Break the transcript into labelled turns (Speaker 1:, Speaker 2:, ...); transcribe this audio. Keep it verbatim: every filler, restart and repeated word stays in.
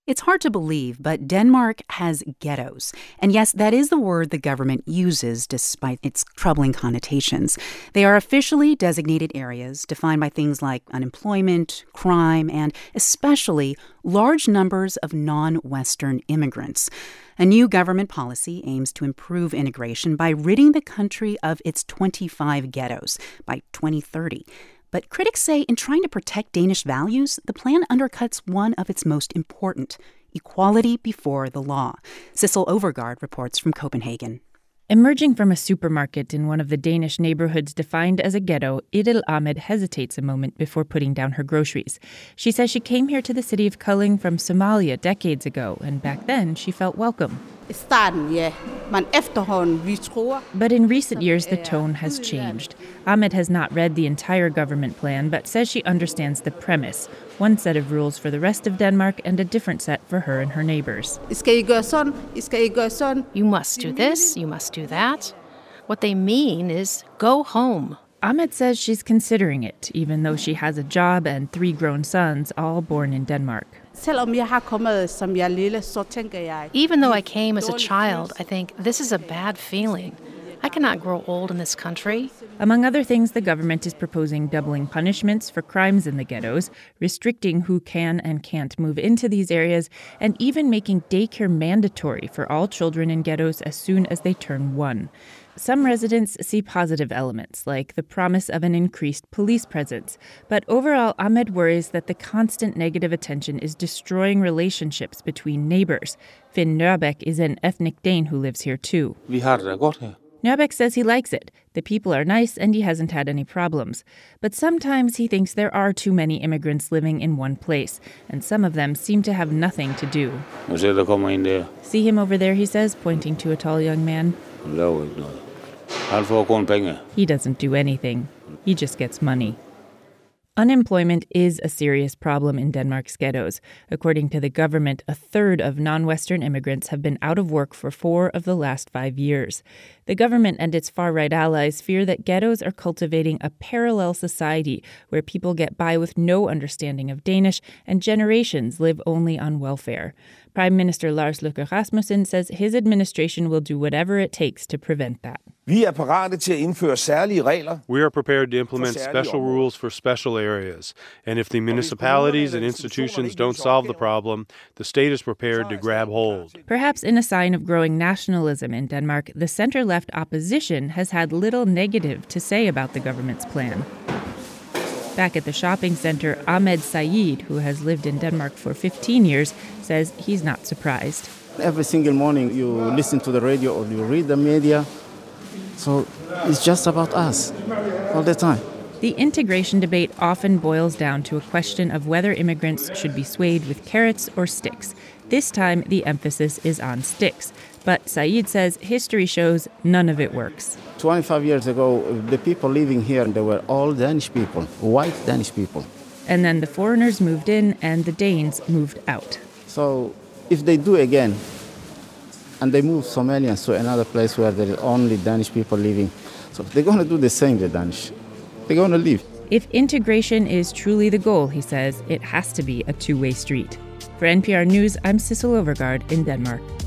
Speaker 1: It's hard to believe, but Denmark has ghettos. And yes, that is the word the government uses despite its troubling connotations. They are officially designated areas defined by things like unemployment, crime, and especially large numbers of non-Western immigrants. A new government policy aims to improve integration by ridding the country of its twenty-five ghettos by twenty thirty. But critics say in trying to protect Danish values, the plan undercuts one of its most important, equality before the law. Sissel Overgaard reports from Copenhagen.
Speaker 2: Emerging from a supermarket in one of the Danish neighborhoods defined as a ghetto, Idil Ahmed hesitates a moment before putting down her groceries. She says she came here to the city of Kolding from Somalia decades ago, and back then she felt welcome. But in recent years, the tone has changed. Ahmed has not read the entire government plan, but says she understands the premise. One set of rules for the rest of Denmark and a different set for her and her neighbors.
Speaker 3: You must do this, you must do that. What they mean is go home.
Speaker 2: Ahmed says she's considering it, even though she has a job and three grown sons, all born in Denmark.
Speaker 3: Even though I came as a child, I think this is a bad feeling. I cannot grow old in this country.
Speaker 2: Among other things, the government is proposing doubling punishments for crimes in the ghettos, restricting who can and can't move into these areas, and even making daycare mandatory for all children in ghettos as soon as they turn one. Some residents see positive elements, like the promise of an increased police presence. But overall, Ahmed worries that the constant negative attention is destroying relationships between neighbors. Finn Nørbæk is an ethnic Dane who lives here too.
Speaker 4: Vi har det da godt her.
Speaker 2: Nørbæk says he likes it. The people are nice and he hasn't had any problems. But sometimes he thinks there are too many immigrants living in one place, and some of them seem to have nothing to do. See him over there, he says, pointing to a tall young man. He doesn't do anything. He just gets money. Unemployment is a serious problem in Denmark's ghettos. According to the government, a third of non-Western immigrants have been out of work for four of the last five years. The government and its far-right allies fear that ghettos are cultivating a parallel society where people get by with no understanding of Danish and generations live only on welfare. Prime Minister Lars Løkke Rasmussen says his administration will do whatever it takes to prevent that.
Speaker 5: Vi er parate til at indføre særlige regler.
Speaker 6: We are prepared to implement special rules for special areas. And if the municipalities and institutions don't solve the problem, the state is prepared to grab hold.
Speaker 2: Perhaps in a sign of growing nationalism in Denmark, the center-left opposition has had little negative to say about the government's plan. Back at the shopping center, Ahmed Saeed, who has lived in Denmark for fifteen years, says he's not surprised.
Speaker 7: Every single morning you listen to the radio or you read the media. So it's just about us all the time.
Speaker 2: The integration debate often boils down to a question of whether immigrants should be swayed with carrots or sticks. This time, the emphasis is on sticks. But Saeed says history shows none of it works.
Speaker 7: twenty-five years ago, the people living here, they were all Danish people, white Danish people.
Speaker 2: And then the foreigners moved in and the Danes moved out.
Speaker 7: So if they do again, and they move Somalians to another place where there is only Danish people living, so they're going to do the same, the Danish. They're going to leave.
Speaker 2: If integration is truly the goal, he says, it has to be a two-way street. For N P R News, I'm Sissel Overgaard in Denmark.